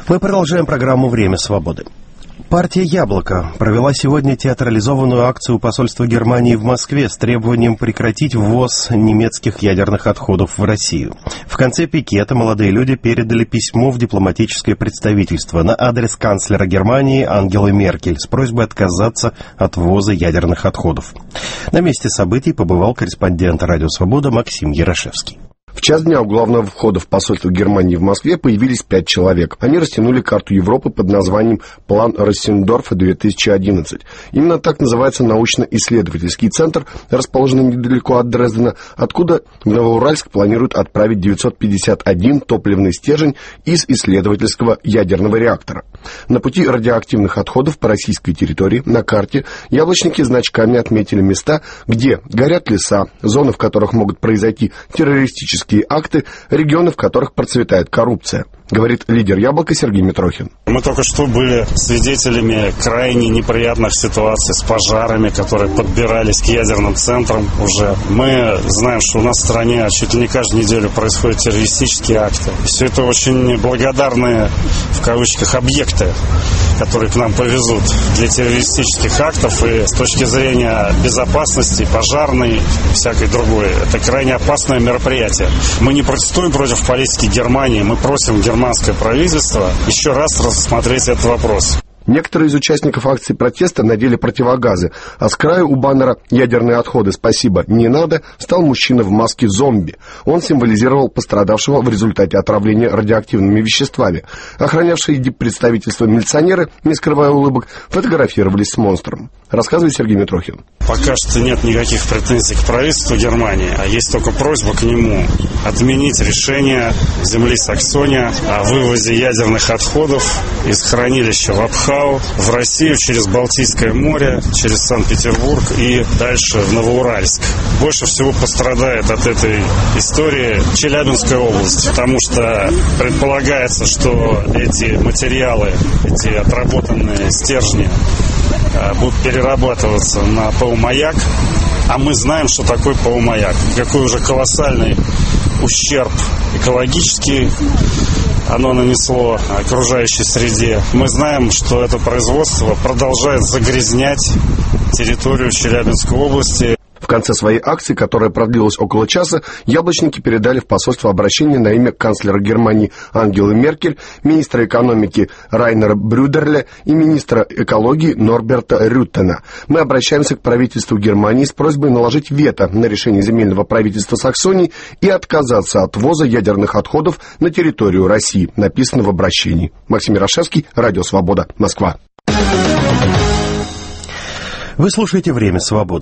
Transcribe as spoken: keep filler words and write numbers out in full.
Мы продолжаем программу «Время свободы». Партия «Яблоко» провела сегодня театрализованную акцию посольства Германии в Москве с требованием прекратить ввоз немецких ядерных отходов в Россию. В конце пикета молодые люди передали письмо в дипломатическое представительство на адрес канцлера Германии Ангелы Меркель с просьбой отказаться от ввоза ядерных отходов. На месте событий побывал корреспондент «Радио Свобода» Максим Ярошевский. В час дня у главного входа в посольство Германии в Москве появились пять человек. Они растянули карту Европы под названием «План Рассендорфа-две тысячи одиннадцать». Именно так называется научно-исследовательский центр, расположенный недалеко от Дрездена, откуда в Новоуральск планируют отправить девятьсот пятьдесят один топливный стержень из исследовательского ядерного реактора. На пути радиоактивных отходов по российской территории на карте яблочники значками отметили места, где горят леса, зоны, в которых могут произойти террористические акты, регионы, в которых процветает коррупция, говорит лидер «Яблока» Сергей Митрохин. Мы только что были свидетелями крайне неприятных ситуаций с пожарами, которые подбирались к ядерным центрам уже. Мы знаем, что у нас в стране чуть ли не каждую неделю происходят террористические акты. Все это очень благодарные, в кавычках, объекты, которые к нам повезут для террористических актов. И с точки зрения безопасности, пожарной, всякой другой, это крайне опасное мероприятие. Мы не протестуем против политики Германии, мы просим германское правительство еще раз рассмотреть этот вопрос. Некоторые из участников акции протеста надели противогазы, а с краю у баннера «Ядерные отходы, спасибо, не надо» стал мужчина в маске зомби. Он символизировал пострадавшего в результате отравления радиоактивными веществами. Охранявшие диппредставительство милиционеры, не скрывая улыбок, фотографировались с монстром. Рассказывает Сергей Митрохин. Пока что нет никаких претензий к правительству Германии, а есть только просьба к нему отменить решение земли Саксония о вывозе ядерных отходов из хранилища в Абхау в Россию через Балтийское море, через Санкт-Петербург и дальше в Новоуральск. Больше всего пострадает от этой истории Челябинская область, потому что предполагается, что эти материалы, эти отработанные стержни будут перерабатываться на ПО-маяк, а мы знаем, что такое ПО-маяк, какой уже колоссальный ущерб экологический оно нанесло окружающей среде. Мы знаем, что это производство продолжает загрязнять территорию Челябинской области. В конце своей акции, которая продлилась около часа, яблочники передали в посольство обращение на имя канцлера Германии Ангелы Меркель, министра экономики Райнера Брюдерля и министра экологии Норберта Рюттена. Мы обращаемся к правительству Германии с просьбой наложить вето на решение земельного правительства Саксонии и отказаться от ввоза ядерных отходов на территорию России, написано в обращении. Максим Ярошевский, Радио Свобода, Москва. Вы слушаете «Время свободы».